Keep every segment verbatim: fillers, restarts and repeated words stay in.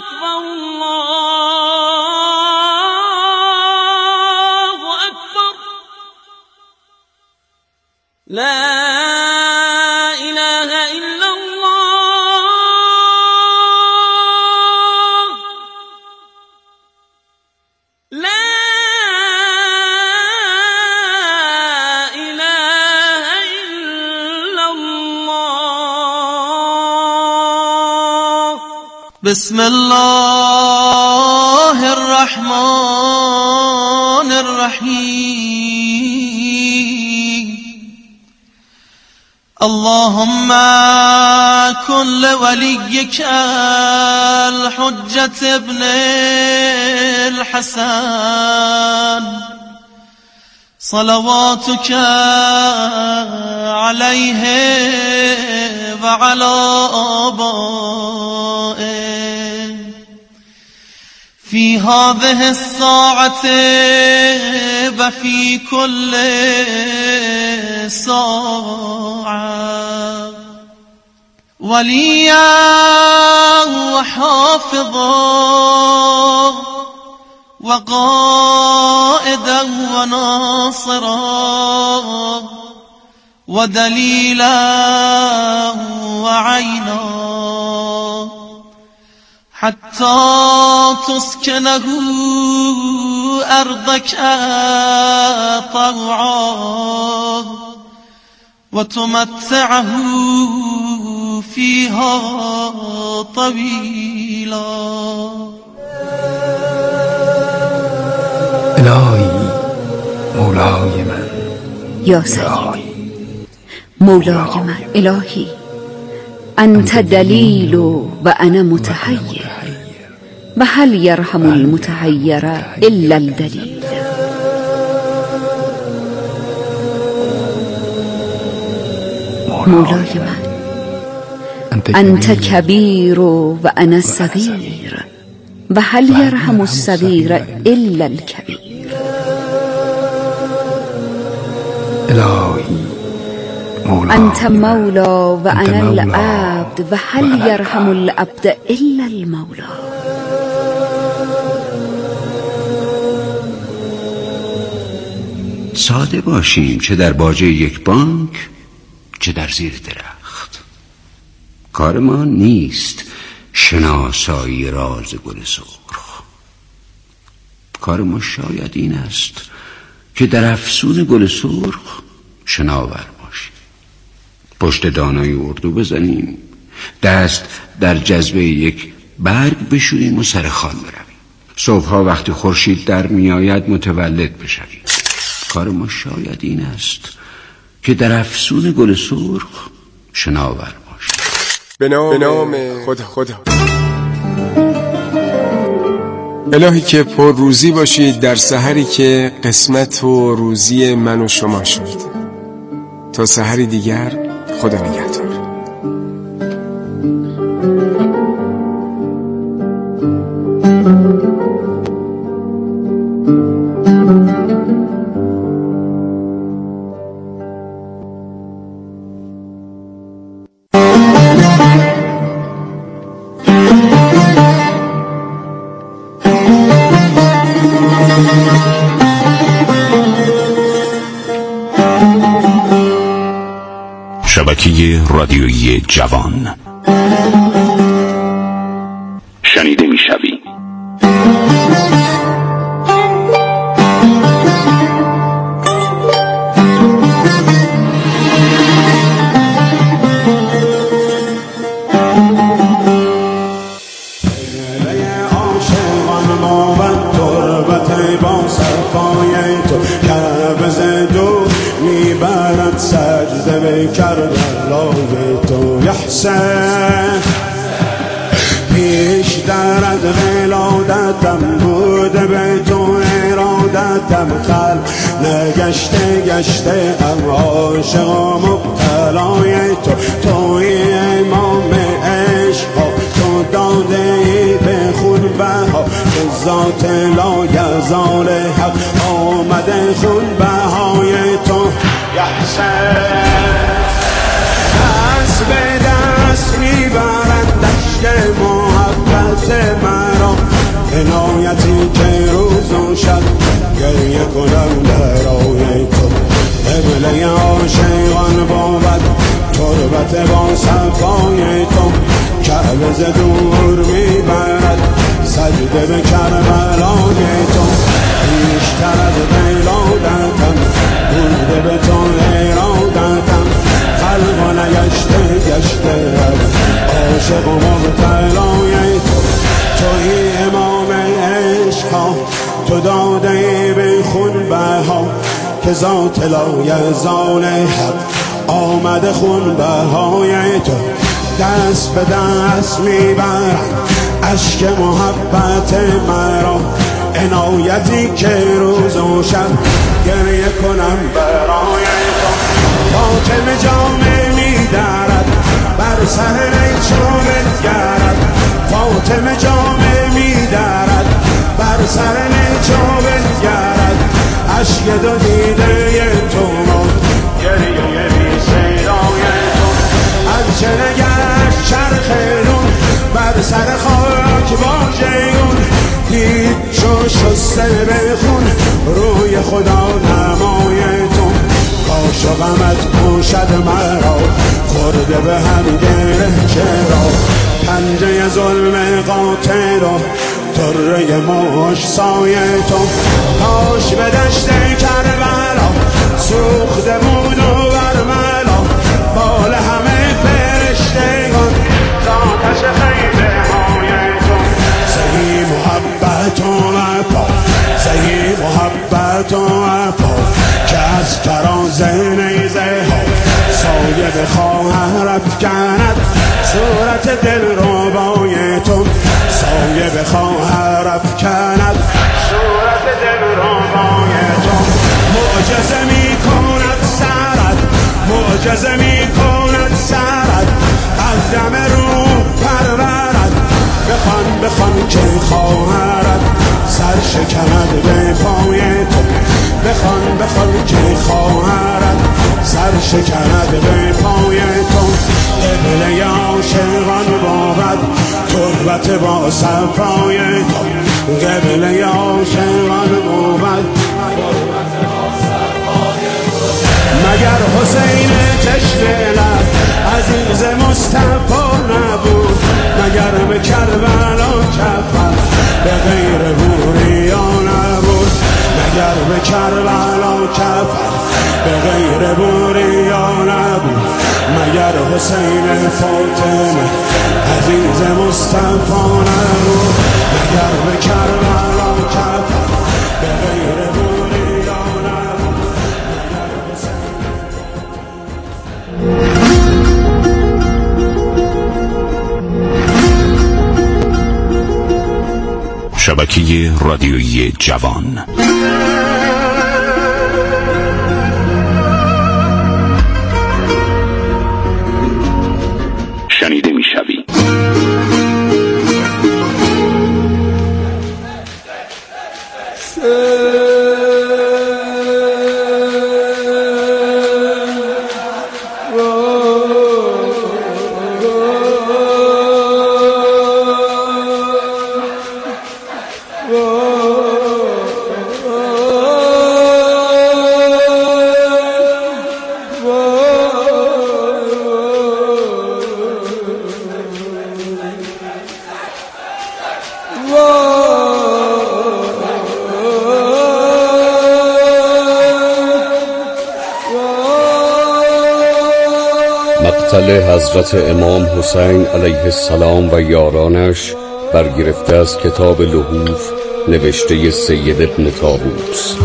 أكبر الله أكبر لا إله إلا الله لا إله إلا الله بسم الله الرحمن الرحيم اللهم كن لوليك الحجة ابن الحسن صلواتك عليه وعلى آبائه في هذه الساعة وفي كل ساعة وليا وحافظا وقائدا وناصرا ودليلا وعينا حتى تسكنه أرضك طوعا وتمتعه فيها طويلا الهی مولای من یا سیدی مولای من الهی انت دلیل و انا متحیر و هل یرحم المتحیر الا الدلیل مولای من انت کبیر و انا صغیر و هل یرحم الصغیر الا الکبیر الهی انت مولا و انا العبد و هل یرحم العبد الا المولا ساده باشیم، چه در باجه یک بانک چه در زیر درخت. کار ما نیست شناسایی راز گل سرخ. کار ما شاید این است که در افسون گل سرخ شناور باشیم، پشت دانای اردو بزنیم، دست در جذبه یک برگ بشوییم و سر خوان برویم، صبحها وقتی خورشید در میآید متولد بشویم. کار ما شاید این است که در افسون گل سرخ شناور باشیم. به نام خدا خدا الهی که پر روزی باشید در سحری که قسمت و روزی من و شما شد. تا سحری دیگر خدا نگهدار. شبکه رادیویی جوان شنیده میشوی. کردن لای تو یحسن پیش درد ولادتم بوده به تو ارادتم خل نگشته گشته ام عاشق و مبتلای تو توی امام عشق تو داده ای به خون بها به ذات لایزال حق آمده خون بهای تو یحسن دست به دست میبرد دشت محبت محبت مرا، عنایتی که روز و شب گریه کنم برای تو. قبله عاشقان بود تربت با صفای تو، کعبه ز دور میبرد سجده به کربلای تو. بیشتر از ولادتم بوده به تو ارادتم، قلب و نگشته گشته عاشق و مبتلای تو. توی امام عشقا، تو داده به خون بها که ذات لایزال حق آمده خون بهای تو. دست به دست میبرم عشق محبت مرا، عنایتی که روز و شب گریه کنم برای تو. فاطمه جامه میدارد بر سر نیچه گرد، فاطمه جامه میدارد بر سر نیچه گرد. عشق دو دیده تو ما گریه بی صدای تو. از چه نگشت چرخ نون بر سر خاک با جیون، دید چو شسته به خون روی خدا نمای تو. کاش و غمت پوشد مرا خورده به هم گره چرا، پنجه ظلم قاطع را طره ماش سایه تو. کاش به دشت کربلا سوخته بود و برملا بال همه فرشتگان زاتش خیمه های تو. زهی محبت و وفا، زهی محبت و وفا که از فراز نیزه ها سایه به خواهر افکند صورت دل ربای تو. سایه به خواهر افکند صورت دل ربای تو. معجزه می کند سرت، معجزه می کند سرت، از دم روح پرورد. بخوان بخوان که خواهرت سر شکند به پای تو. بخوان بخوان که خواهرت سر شکند به پای تو. قبله عاشقان بود تربت با صفای تو. قبله عاشقان بود مگر حسین چشم لب عزیز مصطفی نبود، مگر به کربلا کفر به غیر بوریا نبود، مگر به کربلا کفر به غیر بوریا نبود، مگر حسین فاطمه عزیز مصطفی نبود، مگر به کربلا کفر به غیر بوریا نبود، مگر حسین. شبکه رادیویی جوان. شنیده میشوی. مقتل حضرت امام حسین علیه السلام و یارانش برگرفته از کتاب لحوف نوشته سید ابن طاووس.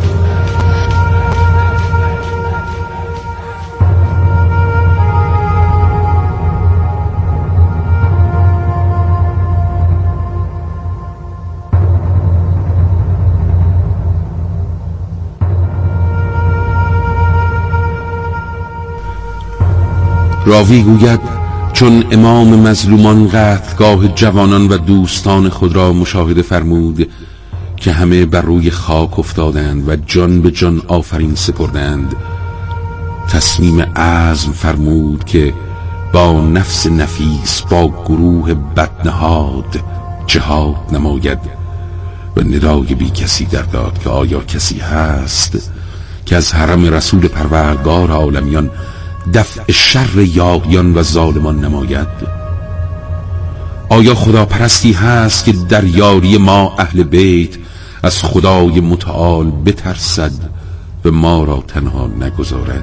راوی گوید چون امام مظلومان قتلگاه جوانان و دوستان خود را مشاهده فرمود که همه بر روی خاک افتادند و جان به جان آفرین سپردند، تصمیم عزم فرمود که با نفس نفیس با گروه بدنهاد جهاد نماید و ندای بی کسی در داد که آیا کسی هست که از حرم رسول پروردگار عالمیان دفع شر یاغیان و ظالمان نماید؟ آیا خداپرستی هست که در یاری ما اهل بیت از خدای متعال بترسد و ما را تنها نگذارد؟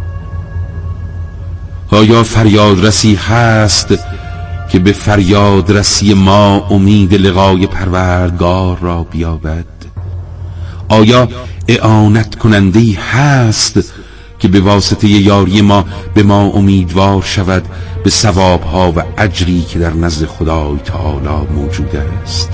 آیا فریادرسی هست که به فریادرسی ما امید لقای پروردگار را بیابد؟ آیا اعانت کننده‌ای هست که به واسطه یاری ما به ما امیدوار شود به ثوابها و اجری که در نزد خدای تعالی موجود است؟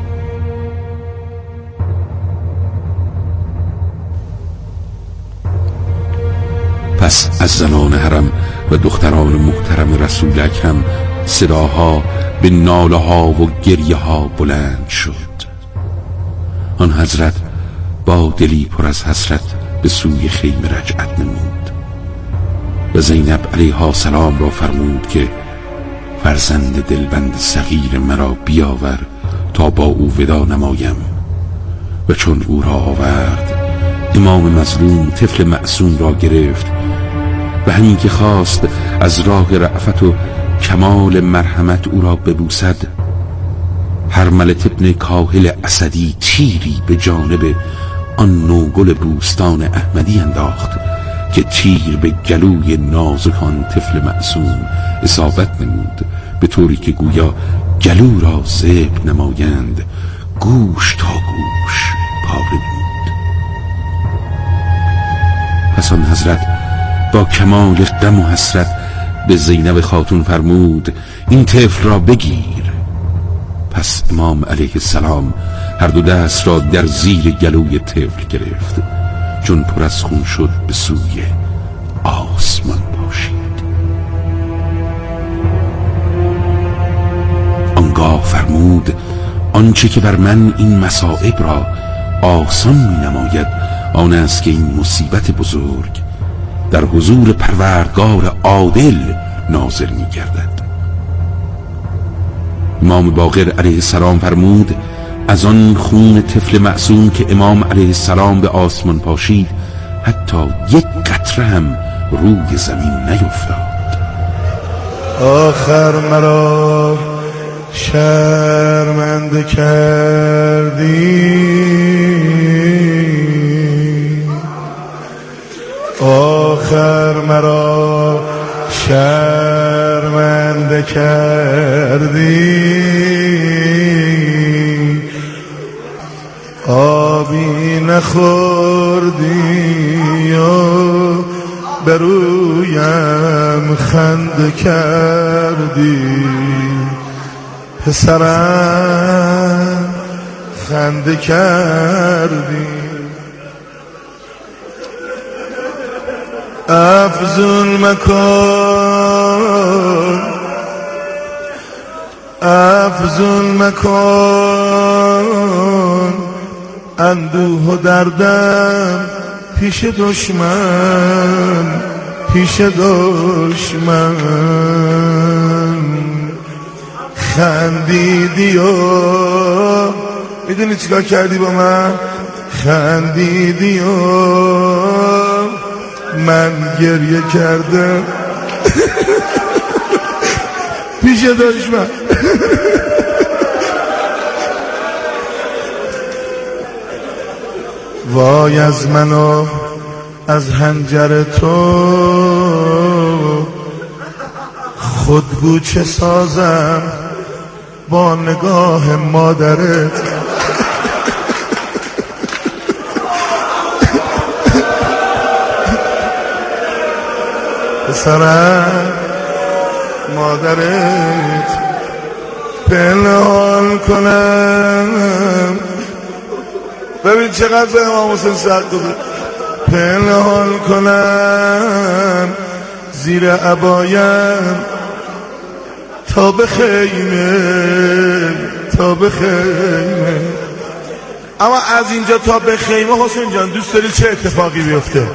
پس از زنان حرم و دختران محترم رسول اکرم صداها به ناله ها و گریه ها بلند شد. آن حضرت با دلی پر از حسرت به سوی خیمه رجعت نمود و زینب علیها سلام را فرمود که فرزند دلبند صغیر مرا بیاور تا با او ودا نمایم. و چون او را آورد، امام مظلوم طفل معصوم را گرفت و همین که خواست از راه رأفت و کمال مرحمت او را ببوسد، هرملت ابن کاهل اسدی تیری به جانب آن نوگل بوستان احمدی انداخت که تیر به گلوی نازک آن طفل معصوم اصابت نمود، به طوری که گویا گلو را ذبح نمایند، گوش تا گوش پاره بود. پس آن حضرت با کمال غم و حسرت به زینب خاتون فرمود این طفل را بگیر. پس امام علیه السلام هر دو دست را در زیر گلوی طفل گرفت، چون پر از خون شد به سوی آسمان پاشید. آنگاه فرمود آنچه که بر من این مصائب را آسان می نماید آن است که این مصیبت بزرگ در حضور پروردگار عادل نازل می گردد. امام باقر علیه السلام فرمود از آن خون طفل معصوم که امام علیه السلام به آسمان پاشید حتی یک قطره هم روی زمین نیفتاد. آخر مرا شرمنده کردی، آخر مرا شرمنده کردی، آبی نخوردی و برویم خنده کردی، پسرم خنده کردی. افزون مکن افزون مکن اندوه و دردم پیش دشمن پیش دشمن، خندیدی و میدونی چیکار کردی با من؟ خندیدی و من گریه کردم پیش دشمن. وای از منو از حنجر تو خودگو چه سازم با نگاه مادرت. پسرم مادرت پنهان کنم، ببین چقدر به امام حسین سخت بود، پنهان کنم زیر عبایم تا به خیمه تا به خیمه. اما از اینجا تا به خیمه حسین جان دوست داری چه اتفاقی بیفته؟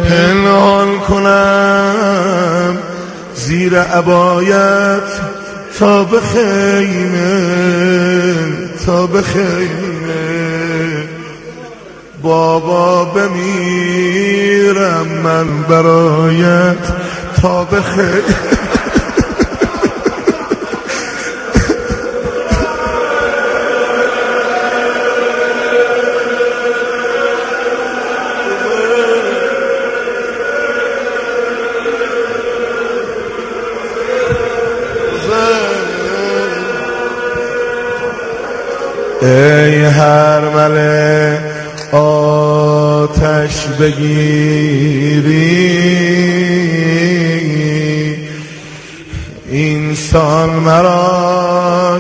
پنهان کنم زیر عبایت تا به خیمه تا به خیمه بابا بمیرم من برایت تا به خیمه ای هر مله آتش بگیری این سال مرا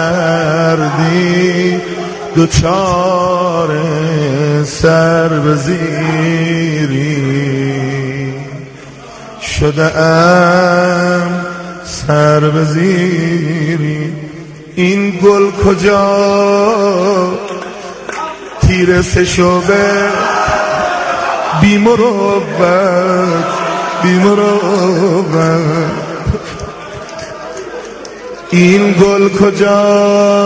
کردی دوچار سر بزیری شده ام سر بزیری این گل کجا تیر سه شعبه بی مروت بی مروت این گل کجا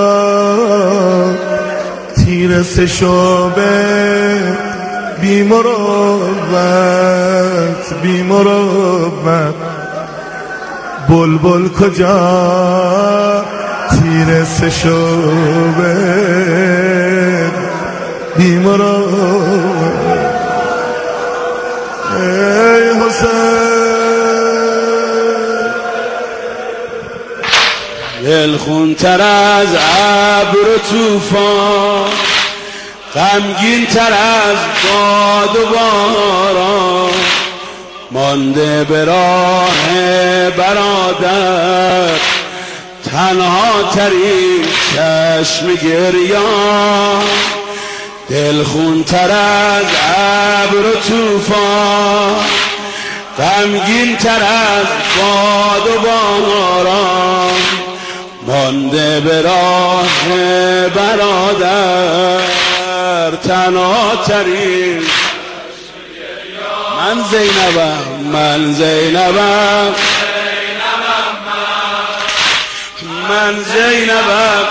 تیر سه شعبه بی مروت بی مروت بلبل کجا تیر سه شعبه بی مروت ای حسین دلخون تر از ابر طوفان غمگین تر از باد و باران مانده به راه برادر تنها ترین چشم گریان دلخون تر از ابر و طوفان غمگین تر از باد و باران مانده به راه برادر تنها ترین من زینبم من زینبم من زینبم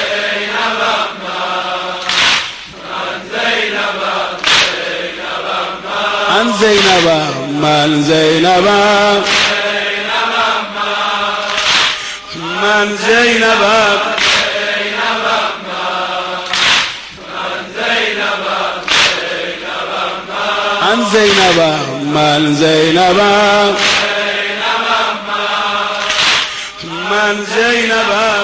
من زینبم من زینبم من زینبم من زینبم من زینبم من زینبم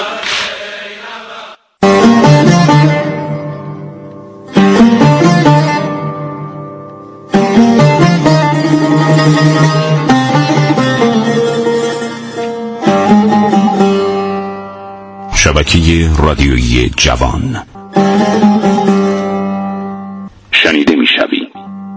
شبکه رادیویی جوان شنیده میشوی.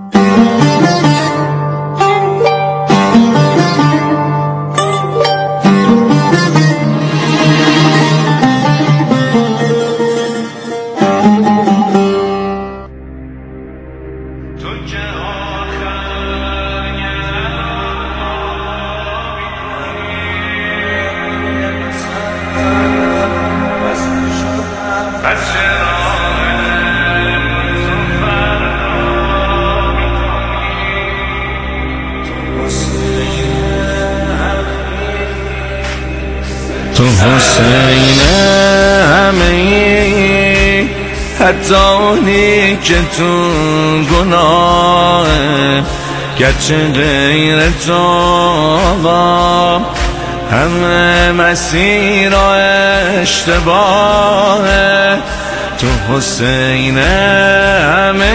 تو حسین همه حتی اونی که تو گناه گرچه غیر تو همه مسیر و اشتباه تو حسین همه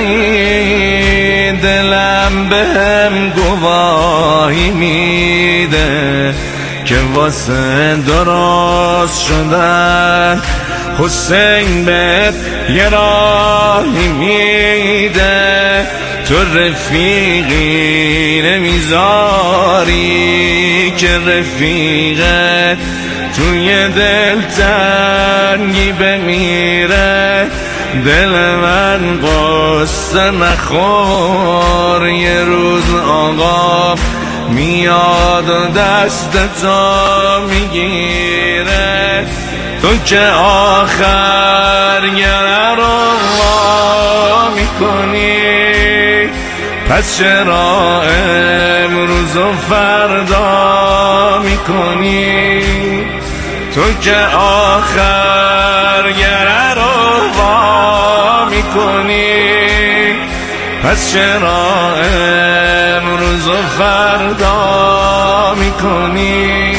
دلم بهم گواهی میده که واسه درست شدن حسین بهت یه راهی میده تو رفیقی نمیذاری که رفیقت توی دل تنگی بمیره دل من قصه نخور یه روز آقا میاد و دست تو میگیره، تو که آخر گره رو وا میکنی، پس چرا امروز و فردا میکنی؟ تو که آخر گره رو وا میکنی، پس چرا امروز و فردا میکنی؟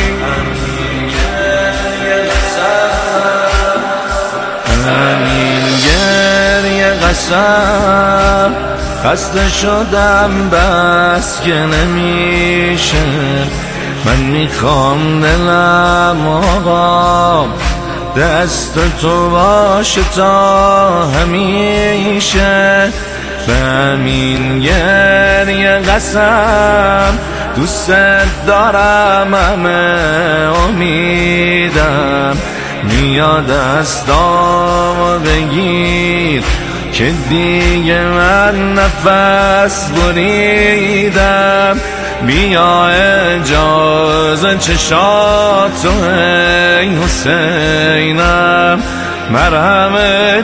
همین گریه قسم خسته شدم بس که نمیشه، من میخوام دلم آقا دست تو باشه تا همیشه. به همین گریه قسم دوست دارم، همه امیدم میاد دستامو بگیر که دیگه من نفس بریدم. بیا اجازه چشاتو ای حسینم، مرهم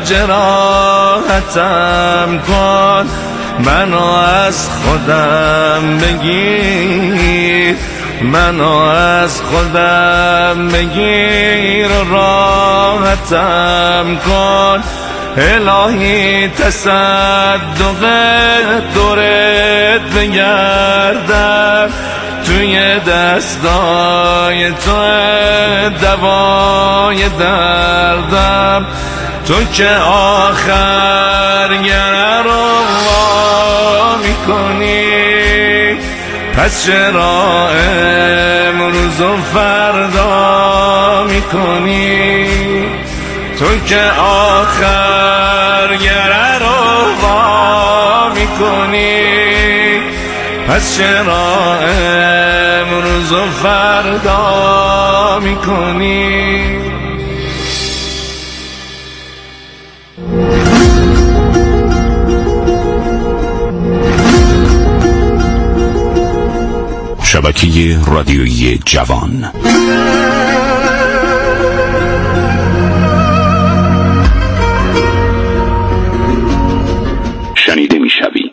جراحتم کن، منو از خودم بگیر، منو از خودم بگیر و راحتم کن. الهی تصدق دورت بگردم، توی دستای تو دوای دردم، تو که آخر گره رو وا میکنی، پس چرا امروز و فردا میکنی؟ تو که آخر گره رو وا میکنی، پس چرا امروز و فردا میکنی؟ شبکه رادیویی جوان. شنیده میشوی.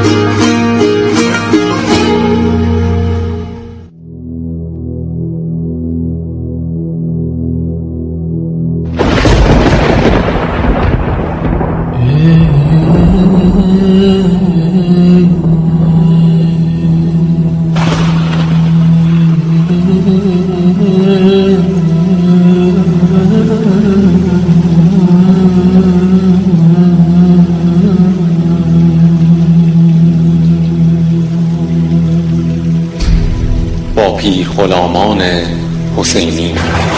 با پیر غلامان حسینی.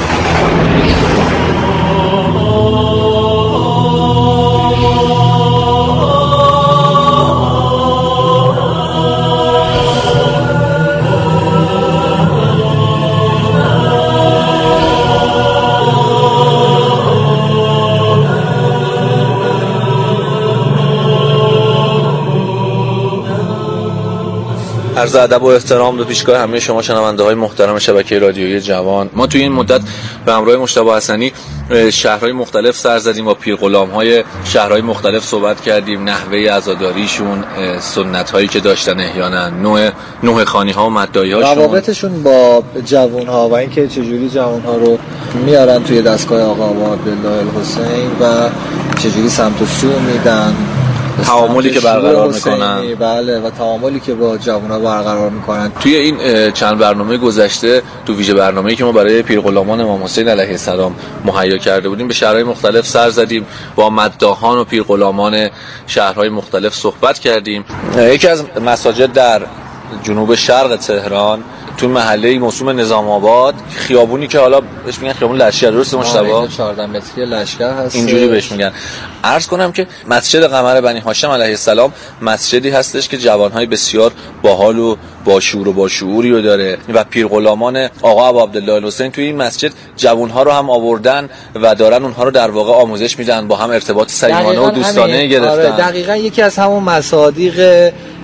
عرض ادب و احترام به پیشگاه همه شما شنونده های محترم شبکه رادیویی جوان. ما توی این مدت به همراه مجتبی حسنی شهرهای مختلف سر زدیم، با پیرغلام‌های شهرهای مختلف صحبت کردیم، نحوه عزاداریشون، سنت‌هایی که داشتن احیانا، نوع نوع خانی‌ها و مدعی‌هاشون، روابطشون با جوان‌ها و اینکه چجوری جوان‌ها رو میارن توی دستگاه آقا عبدالله الحسین و چجوری سمت و سو میدن، تعاملی که برقرار میکنن. بله، و تعاملی که با جوان‌ها برقرار میکنن. توی این چند برنامه گذشته، تو ویژه برنامه‌ای که ما برای پیرغلامان امام حسین علیه السلام مهیا کرده بودیم، به شهرهای مختلف سر زدیم، با مداحان و پیرغلامان شهرهای مختلف صحبت کردیم. یکی از مساجد در جنوب شرق تهران، تو محله موسوم نظام آباد، خیابونی که حالا بهش میگن خیابون لشکر، درسته مجتبی؟ چهارده متری لشکر هست، اینجوری بهش میگن. عرض کنم که مسجد قمر بنی هاشم علیه السلام مسجدی هستش که جوانهای بسیار باحال و با شعور و با شعوری رو داره و پیرغلامان آقا ابو عبدالله الحسین توی این مسجد جوانها رو هم آوردن و دارن اونها رو در واقع آموزش میدن، با هم ارتباط صمیمانه و دوستانه گرفتن. آره، دقیقاً یکی از همون مصادیق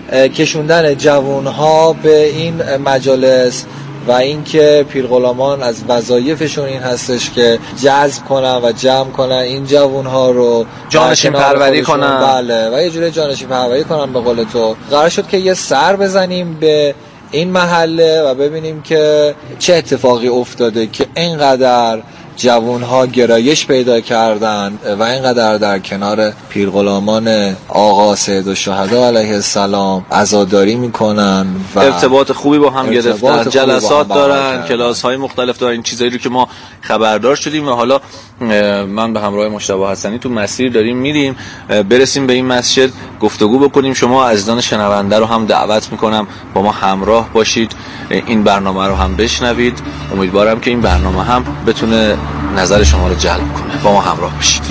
کشوندن جوانها به این مجالس و اینکه پیرغلامان از وظایفشون این هستش که جذب کنن و جمع کنن این جوانها رو، جانشین پروری کنن. بله، و یه جوری جانشین پروری کنن. به قول تو قرار شد که یه سر بزنیم به این محله و ببینیم که چه اتفاقی افتاده که اینقدر جوانها گرایش پیدا کردن و اینقدر در کنار پیرغلامان آقا سیدالشهدا علیه السلام عزاداری میکنن و ارتباط خوبی با هم گرفتن، جلسات دارن، کلاس های مختلف دارن. این چیزایی رو که ما خبردار شدیم و حالا من به همراه مجتبی حسنی تو مسیر داریم میریم برسیم به این مسجد، گفتگو بکنیم. شما عزیزان شنونده رو هم دعوت میکنم با ما همراه باشید، این برنامه رو هم بشنوید. امیدوارم که این برنامه هم بتونه نظر شما رو جلب کنه. با ما همراه باشید.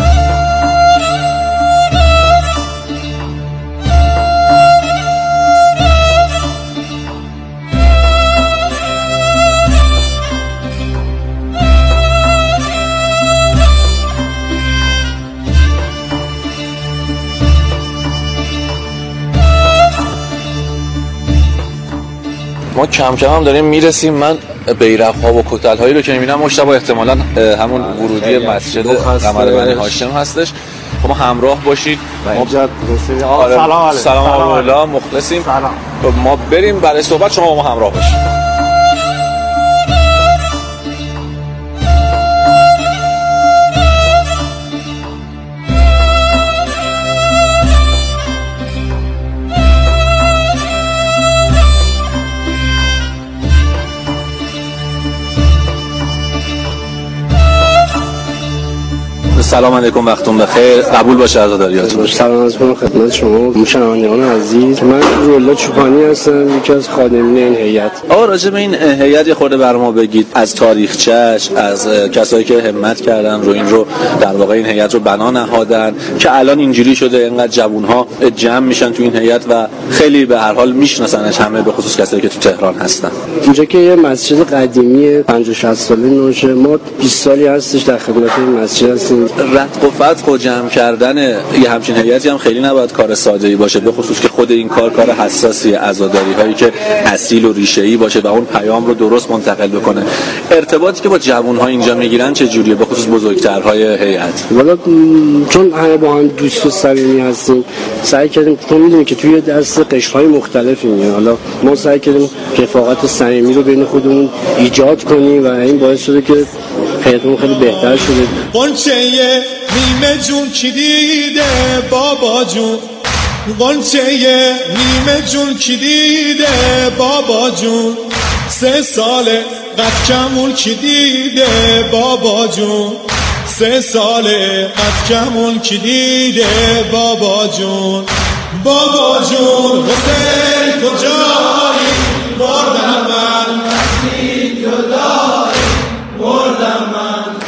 ما کم کم هم داریم میرسیم. من بیرق ها و کتل هایی رو که میبینم مجتبی احتمالاً همون ورودی مسجد قمر بنی هاشم هستش. ما همراه باشید. ما سلام علیکم. سلام علیکم. مخلصیم. سلام. ما بریم برای صحبت، شما با ما همراه باشید. سلام علیکم، وقتتون بخیر. قبول باشه عزاداریاتون. سلام از من خدمت شما مشاهدان عزیز. من رولا چوپانی هستم، یکی از خادمین این هیئت. آقا راجع به این هیئت یه خورده برام بگید، از تاریخچه‌اش، از کسایی که همت کردن رو این رو در واقع این هیئت رو بنا نهادن که الان اینجوری شده اینقدر جوان‌ها جمع میشن تو این هیئت و خیلی به هر حال میشناسنش همه، به خصوص کسایی که تو تهران هستن. اینجا که یه مسجد قدیمی پنجاه شصت ساله نوشه، ما بیست سالی هستش در خدمت این مسجد هستیم. رتق و فتق و جمع کردن یه همچین هیئتی هم خیلی نباید کار ساده‌ای باشه، به خصوص که خود این کار کار حساسی، عزاداری هایی که اصیل و ریشه‌ای باشه و اون پیام رو درست منتقل بکنه. ارتباطی که با جوان‌ها اینجا میگیرن چه جوریه، به خصوص بزرگترهای هیئت؟ والا چون همه با هم دوست و صمیمی هستیم، سعی کردیم، تو می‌دونی که توی دست قشرهای مختلفیم، حالا ما سعی کردیم رفاقت صمیمی رو بین خودمون ایجاد کنیم و این باعث شده که حیاتمون خیلی بهتر شده. قنچه نیمه جون کی دیده بابا جون، قنچه نیمه جون کی دیده بابا جون، سه ساله قد کمون کی دیده بابا جون، سه ساله قد کمون کی دیده بابا جون، بابا جون حسین کجایی بردم من مسیح جدایی بردم من.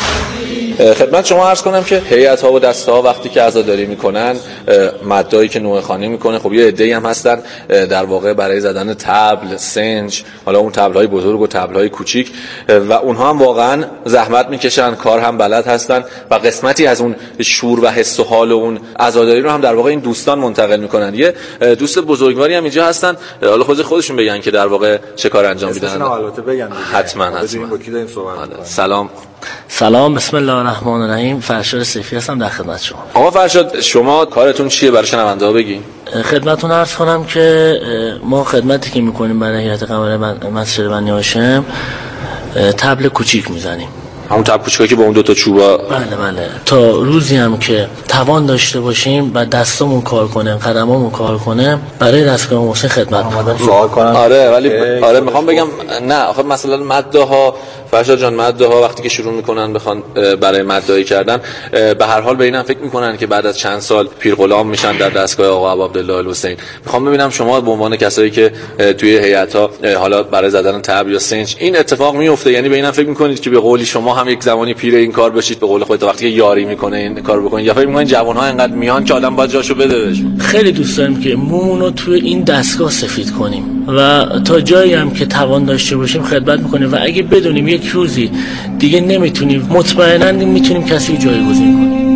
خدمت شما عرض کنم که هیئت‌ها و دسته‌ها وقتی که عزاداری میکنن، مدایی که نوع خانی میکنه، خب یه عده‌ای هم هستن در واقع برای زدن طبل، سنج، حالا اون طبل‌های بزرگ و طبل‌های کوچیک، و اونها هم واقعا زحمت میکشن، کار هم بلد هستن و قسمتی از اون شور و حس و حال و اون عزاداری رو هم در واقع این دوستان منتقل میکنن. یه دوست بزرگواری هم اینجا هستن، حالا خود خودشون بگن که در واقع چه کار انجام میدن. حتما حتما. سلام. سلام، بسم الله الرحمن الرحیم. فرشاد سیفی هستم، در خدمت شما. آقا فرشاد، شما کارتون چیه برای شنونده‌ها بگین؟ خدمتتون عرض کنم که ما خدمتی که میکنیم برای هیئت قمر مسجد بنی هاشم طبل کوچیک میزنیم. همون طبل کوچیکی که با اون دو تا چوبا. بله بله. تا روزی هم که توان داشته باشیم و دستمون کار کنه، قدممون کار کنه، برای دستگاه موسیقی خدمت میکنیم. سوال کنم. آره ولی آره میخوام بگم نه، آخه مثلا مده ها، فرشاد جان، مده ها وقتی که شروع میکنن بخوان برای مدهایی کردن، به هر حال به اینم فکر میکنن که بعد از چند سال پیر غلام میشن در دستگاه آقا عبدالله الحسین. میخوام ببینم شما به عنوان کسایی که توی هیئت ها حالا برای زدن طبل یا سنج این اتفاق میفته، یعنی به اینم فکر میکنید که به قولی شما هم یک زمانی پیر این کار بشید، به قول خودت وقتی که یاری میکنه این کارو بکنید، یا فکر میکنید جوان ها اینقدر میان که آدم باید جاشو بده بهشون؟ خیلی دوست داریم که مومون رو توی این دستگاه سفید کنیم و تا جایی هم که توان داشته باشیم خدمت میکنیم و اگه بدونیم یک روزی دیگه نمیتونیم، مطمئنا میتونیم کسی جایگزین کنیم.